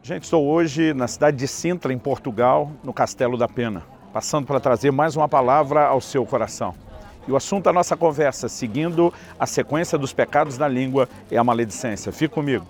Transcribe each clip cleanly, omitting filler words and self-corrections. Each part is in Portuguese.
Gente, estou hoje na cidade de Sintra, em Portugal, no Castelo da Pena, passando para trazer mais uma palavra ao seu coração. E o assunto da nossa conversa, seguindo a sequência dos pecados da língua, é a maledicência. Fique comigo.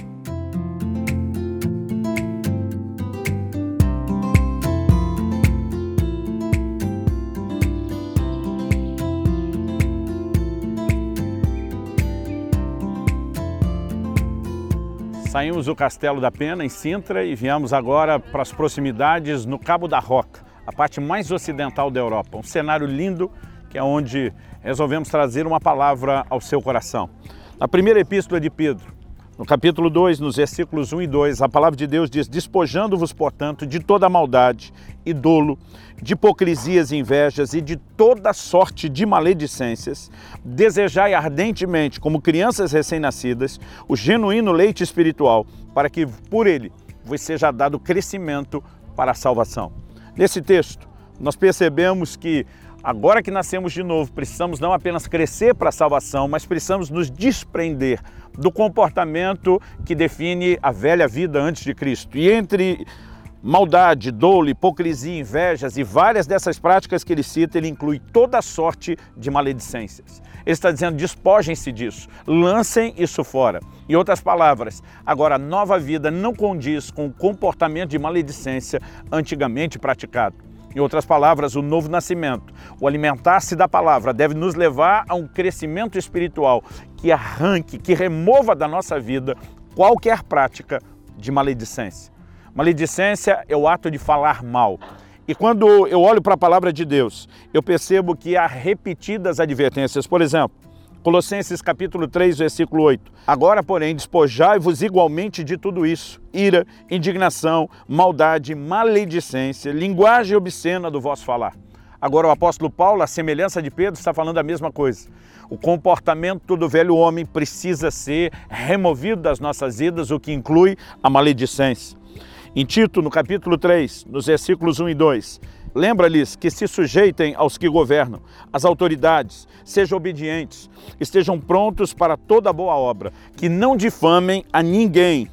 Saímos do Castelo da Pena, em Sintra, e viemos agora para as proximidades no Cabo da Roca, a parte mais ocidental da Europa. Um cenário lindo, que é onde resolvemos trazer uma palavra ao seu coração. Na primeira epístola de Pedro, no capítulo 2, nos versículos 1 e 2, a palavra de Deus diz: despojando-vos, portanto, de toda maldade e dolo, de hipocrisias e invejas e de toda sorte de maledicências, desejai ardentemente, como crianças recém-nascidas, o genuíno leite espiritual, para que por ele vos seja dado crescimento para a salvação. Nesse texto, nós percebemos que agora que nascemos de novo, precisamos não apenas crescer para a salvação, mas precisamos nos desprender do comportamento que define a velha vida antes de Cristo. E entre maldade, dolo, hipocrisia, invejas e várias dessas práticas que ele cita, ele inclui toda sorte de maledicências. Ele está dizendo: despojem-se disso, lancem isso fora. Em outras palavras, agora a nova vida não condiz com o comportamento de maledicência antigamente praticado. Em outras palavras, o novo nascimento, o alimentar-se da palavra, deve nos levar a um crescimento espiritual que arranque, que remova da nossa vida qualquer prática de maledicência. Maledicência é o ato de falar mal. E quando eu olho para a palavra de Deus, eu percebo que há repetidas advertências. Por exemplo, Colossenses capítulo 3, versículo 8. Agora, porém, despojai-vos igualmente de tudo isso: ira, indignação, maldade, maledicência, linguagem obscena do vosso falar. Agora o apóstolo Paulo, à semelhança de Pedro, está falando a mesma coisa. O comportamento do velho homem precisa ser removido das nossas vidas, o que inclui a maledicência. Em Tito, no capítulo 3, nos versículos 1 e 2, lembra-lhes que se sujeitem aos que governam, às autoridades, sejam obedientes, estejam prontos para toda boa obra, que não difamem a ninguém.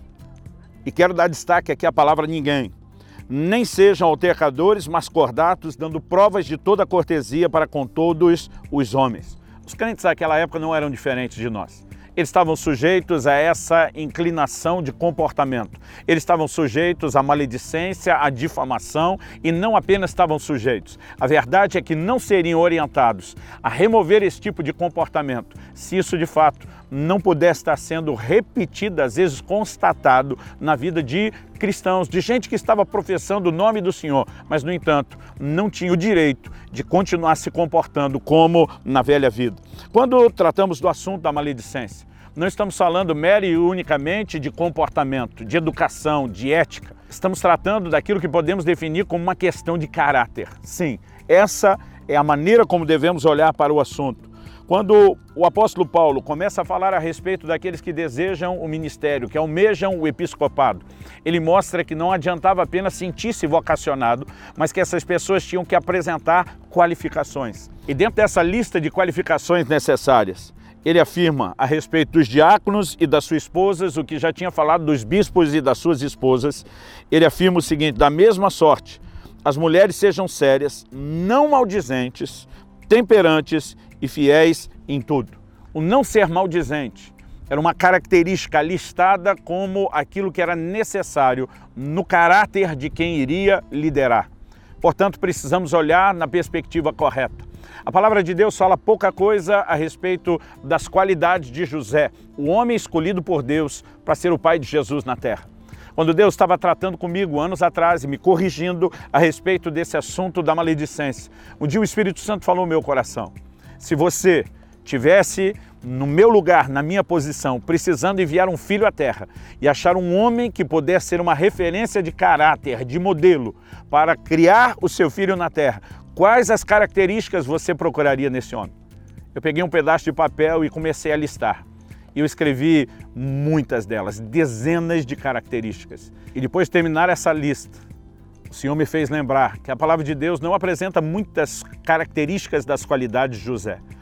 E quero dar destaque aqui à palavra ninguém. Nem sejam altercadores, mas cordatos, dando provas de toda cortesia para com todos os homens. Os crentes daquela época não eram diferentes de nós. Eles estavam sujeitos a essa inclinação de comportamento. Eles estavam sujeitos à maledicência, à difamação, e não apenas estavam sujeitos. A verdade é que não seriam orientados a remover esse tipo de comportamento se isso de fato não pudesse estar sendo repetido, às vezes constatado na vida de cristãos, de gente que estava professando o nome do Senhor, mas no entanto não tinha o direito de continuar se comportando como na velha vida. Quando tratamos do assunto da maledicência, não estamos falando mera e unicamente de comportamento, de educação, de ética. Estamos tratando daquilo que podemos definir como uma questão de caráter. Sim, essa é a maneira como devemos olhar para o assunto. Quando o apóstolo Paulo começa a falar a respeito daqueles que desejam o ministério, que almejam o episcopado, ele mostra que não adiantava apenas sentir-se vocacionado, mas que essas pessoas tinham que apresentar qualificações. E dentro dessa lista de qualificações necessárias, ele afirma a respeito dos diáconos e das suas esposas, o que já tinha falado dos bispos e das suas esposas. Ele afirma o seguinte: da mesma sorte, as mulheres sejam sérias, não maldizentes, temperantes e fiéis em tudo. O não ser maldizente era uma característica listada como aquilo que era necessário no caráter de quem iria liderar. Portanto, precisamos olhar na perspectiva correta. A palavra de Deus fala pouca coisa a respeito das qualidades de José, o homem escolhido por Deus para ser o pai de Jesus na terra. Quando Deus estava tratando comigo anos atrás e me corrigindo a respeito desse assunto da maledicência, um dia o Espírito Santo falou no meu coração: se você tivesse no meu lugar, na minha posição, precisando enviar um filho à terra e achar um homem que pudesse ser uma referência de caráter, de modelo, para criar o seu filho na terra, quais as características você procuraria nesse homem? Eu peguei um pedaço de papel e comecei a listar. E eu escrevi muitas delas, dezenas de características. E depois de terminar essa lista, o Senhor me fez lembrar que a palavra de Deus não apresenta muitas características das qualidades de José.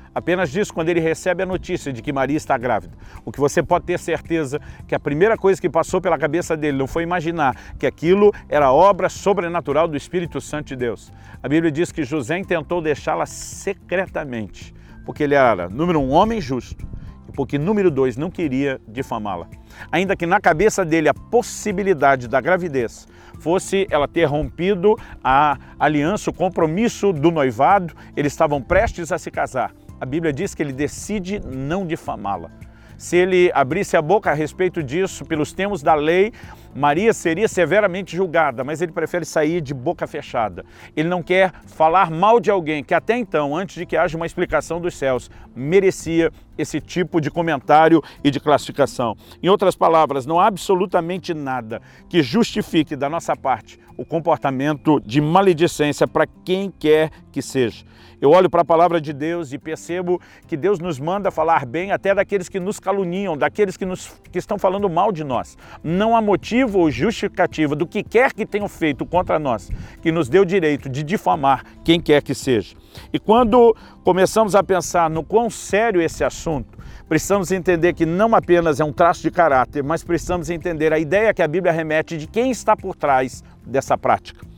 Apenas diz quando ele recebe a notícia de que Maria está grávida. O que você pode ter certeza que a primeira coisa que passou pela cabeça dele não foi imaginar que aquilo era obra sobrenatural do Espírito Santo de Deus. A Bíblia diz que José intentou deixá-la secretamente, porque ele era, número 1, homem justo, e porque, número 2, não queria difamá-la. Ainda que na cabeça dele a possibilidade da gravidez fosse ela ter rompido a aliança, o compromisso do noivado, eles estavam prestes a se casar. A Bíblia diz que ele decide não difamá-la. Se ele abrisse a boca a respeito disso, pelos termos da lei, Maria seria severamente julgada, mas ele prefere sair de boca fechada. Ele não quer falar mal de alguém que até então, antes de que haja uma explicação dos céus, merecia esse tipo de comentário e de classificação. Em outras palavras, não há absolutamente nada que justifique da nossa parte o comportamento de maledicência para quem quer que seja. Eu olho para a palavra de Deus e percebo que Deus nos manda falar bem até daqueles que nos caluniam, daqueles que estão falando mal de nós. Não há motivo ou justificativa do que quer que tenham feito contra nós que nos dê o direito de difamar quem quer que seja. E quando começamos a pensar no quão sério esse assunto, precisamos entender que não apenas é um traço de caráter, mas precisamos entender a ideia que a Bíblia remete de quem está por trás dessa prática.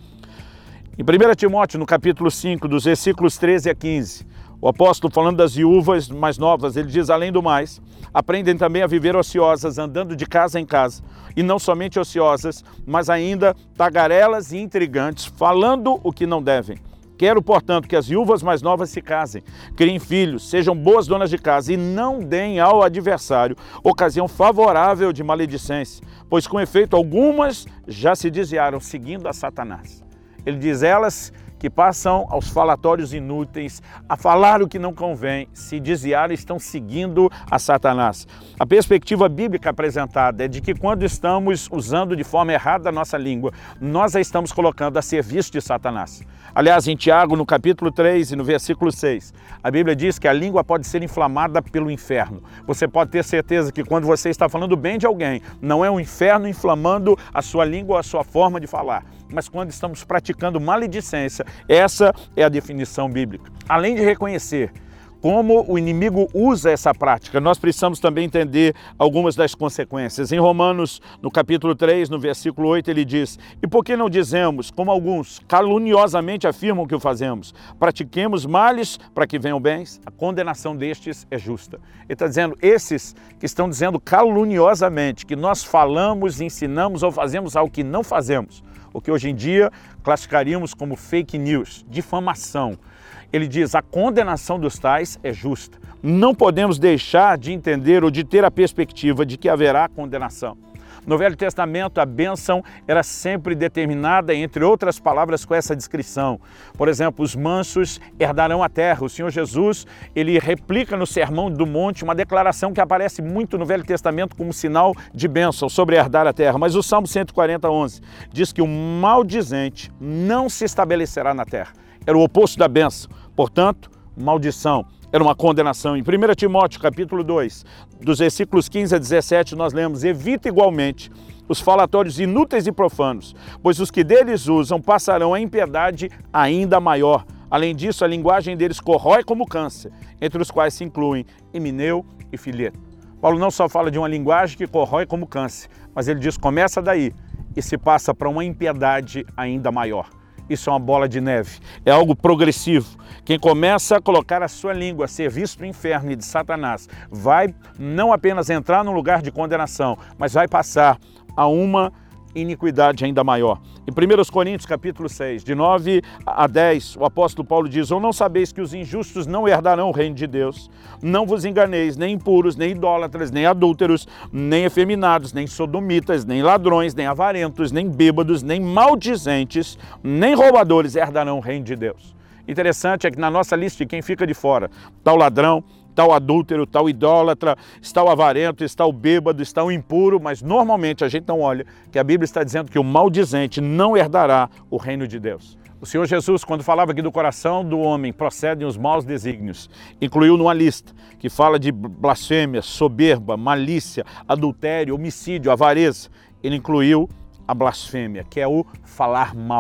Em 1 Timóteo, no capítulo 5, dos versículos 13 a 15, o apóstolo, falando das viúvas mais novas, ele diz: além do mais, aprendem também a viver ociosas, andando de casa em casa, e não somente ociosas, mas ainda tagarelas e intrigantes, falando o que não devem. Quero, portanto, que as viúvas mais novas se casem, criem filhos, sejam boas donas de casa e não deem ao adversário ocasião favorável de maledicência, pois com efeito algumas já se desviaram seguindo a Satanás. Ele diz: elas que passam aos falatórios inúteis, a falar o que não convém, se desviaram, estão seguindo a Satanás. A perspectiva bíblica apresentada é de que quando estamos usando de forma errada a nossa língua, nós a estamos colocando a serviço de Satanás. Aliás, em Tiago, no capítulo 3 e no versículo 6, a Bíblia diz que a língua pode ser inflamada pelo inferno. Você pode ter certeza que quando você está falando bem de alguém, não é o inferno inflamando a sua língua ou a sua forma de falar, mas quando estamos praticando maledicência, essa é a definição bíblica. Além de reconhecer como o inimigo usa essa prática, nós precisamos também entender algumas das consequências. Em Romanos, no capítulo 3, no versículo 8, ele diz: e por que não dizemos, como alguns caluniosamente afirmam que o fazemos, pratiquemos males para que venham bens? A condenação destes é justa. Ele está dizendo, esses que estão dizendo caluniosamente que nós falamos, ensinamos ou fazemos algo que não fazemos, o que hoje em dia classificaríamos como fake news, difamação. Ele diz, a condenação dos tais é justa. Não podemos deixar de entender ou de ter a perspectiva de que haverá condenação. No Velho Testamento, a bênção era sempre determinada, entre outras palavras, com essa descrição. Por exemplo, os mansos herdarão a terra. O Senhor Jesus, ele replica no Sermão do Monte uma declaração que aparece muito no Velho Testamento como sinal de bênção sobre herdar a terra. Mas o Salmo 140, 11, diz que o maldizente não se estabelecerá na terra. Era o oposto da bênção. Portanto, maldição. Era uma condenação. Em 1 Timóteo, capítulo 2, dos versículos 15 a 17, nós lemos: evita igualmente os falatórios inúteis e profanos, pois os que deles usam passarão a impiedade ainda maior. Além disso, a linguagem deles corrói como câncer, entre os quais se incluem Himeneu e Fileto. Paulo não só fala de uma linguagem que corrói como câncer, mas ele diz, começa daí e se passa para uma impiedade ainda maior. Isso é uma bola de neve, é algo progressivo. Quem começa a colocar a sua língua a serviço do inferno e de Satanás vai não apenas entrar num lugar de condenação, mas vai passar a uma iniquidade ainda maior. Em 1 Coríntios capítulo 6, de 9 a 10, o apóstolo Paulo diz: ou não sabeis que os injustos não herdarão o reino de Deus? Não vos enganeis, nem impuros, nem idólatras, nem adúlteros, nem efeminados, nem sodomitas, nem ladrões, nem avarentos, nem bêbados, nem maldizentes, nem roubadores herdarão o reino de Deus. Interessante é que na nossa lista de quem fica de fora está o ladrão, está o adúltero, está o idólatra, está o avarento, está o bêbado, está o impuro, mas normalmente a gente não olha que a Bíblia está dizendo que o maldizente não herdará o reino de Deus. O Senhor Jesus, quando falava aqui do coração do homem procedem os maus desígnios, incluiu numa lista que fala de blasfêmia, soberba, malícia, adultério, homicídio, avareza. Ele incluiu a blasfêmia, que é o falar mal.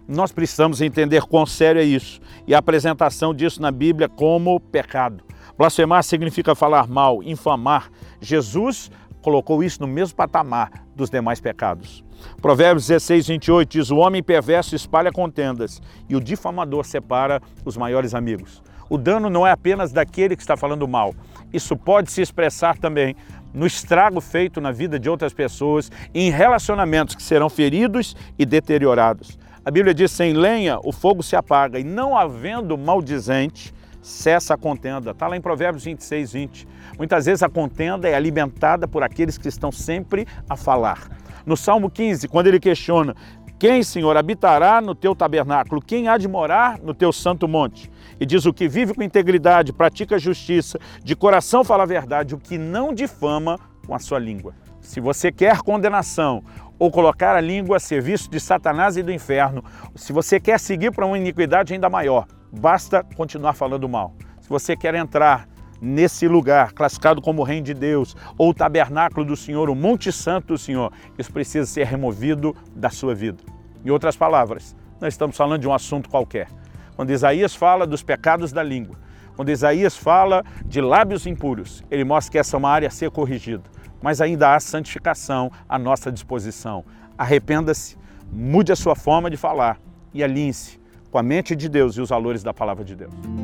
Nós precisamos entender quão sério é isso e a apresentação disso na Bíblia como pecado. Blasfemar significa falar mal, infamar. Jesus colocou isso no mesmo patamar dos demais pecados. Provérbios 16, 28 diz: o homem perverso espalha contendas e o difamador separa os maiores amigos. O dano não é apenas daquele que está falando mal. Isso pode se expressar também no estrago feito na vida de outras pessoas e em relacionamentos que serão feridos e deteriorados. A Bíblia diz: sem lenha o fogo se apaga e não havendo maldizente, cessa a contenda. Está lá em Provérbios 26, 20. Muitas vezes a contenda é alimentada por aqueles que estão sempre a falar. No Salmo 15, quando ele questiona: quem, Senhor, habitará no teu tabernáculo? Quem há de morar no teu santo monte? E diz: o que vive com integridade, pratica justiça, de coração fala a verdade, o que não difama com a sua língua. Se você quer condenação ou colocar a língua a serviço de Satanás e do inferno, se você quer seguir para uma iniquidade ainda maior, basta continuar falando mal. Se você quer entrar nesse lugar classificado como o reino de Deus ou o tabernáculo do Senhor, o Monte Santo do Senhor, isso precisa ser removido da sua vida. Em outras palavras, nós estamos falando de um assunto qualquer. Quando Isaías fala dos pecados da língua, quando Isaías fala de lábios impuros, ele mostra que essa é uma área a ser corrigida. Mas ainda há santificação à nossa disposição. Arrependa-se, mude a sua forma de falar e alinhe-se com a mente de Deus e os valores da palavra de Deus.